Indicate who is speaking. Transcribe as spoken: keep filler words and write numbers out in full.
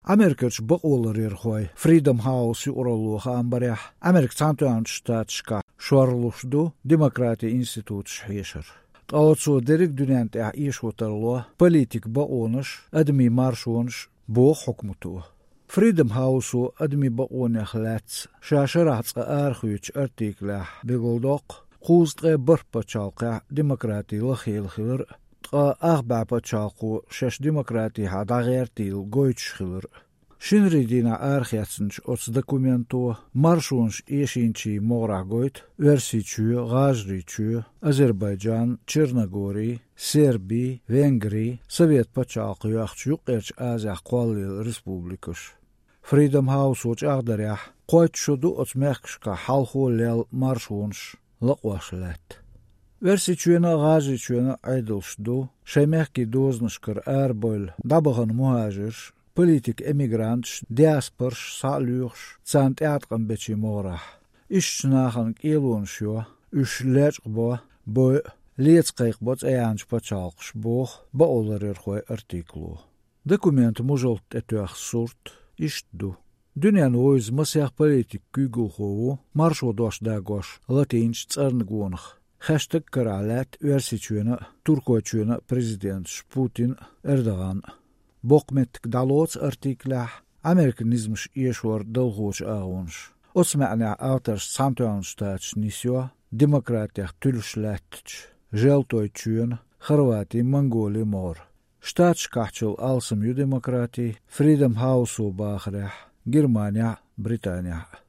Speaker 1: Amerikaç baqolar xoy Freedom House urulu xambarya Amerik Santuan ştatşka şorluşdu Demokratiya Institut şeşer. Qawtsu derik dünyant ya iş otarlo politik baqonuş admi marşonuş bu hukmutu. Freedom House admi baqon xlats şaşarat arxüç artikla begoldoq quzqe barpaçalqa demokratiya xilxilr qa ağbapaçalqu şaş demokratiya hadagertil goyçxilr. Şinridina arxiyatsınç ots dokumentu marşunş eşinçi moragoyt versiçü gajriçü Azerbaycan, Çernogori, Serbi, Vengri, Sovet paçalqı yaxçı qerç Azaq Qolli Respublikuş. Freedom House uç ağdarya qoyçudu ots mexkşka halxolel marşunş laqwaşlat. Versiçüna gajriçüna aydılşdu şemexki doznışkır erbol dabağın muhajir politik emigrant diasporş salüx çantiatqan beçi morah. İşçinaxan ilunşyo üşleçqbo bo lietsqayqbots ayanç paçalqş boh ba olarir xoy artiklu. Dokument mujolt etüax surt iştdu. Dünyan oiz masyax politik kügulxovu marşodoş dagoş latinç tsarnguonx. Hashtag karalat versiçüna turkoçüna prezident Putin Erdoğan. Bokmetk dalots artiklah Amerikanizmش iešor dalgoč ağunş. Osma'na avtars Santuanštać nisjo demokratiyah tülşlatç. Želtoyçün Hrvati Mongoli mor. Štatš kahçıl alsım yu demokrati Freedom House-u bağırah Germania Britanya.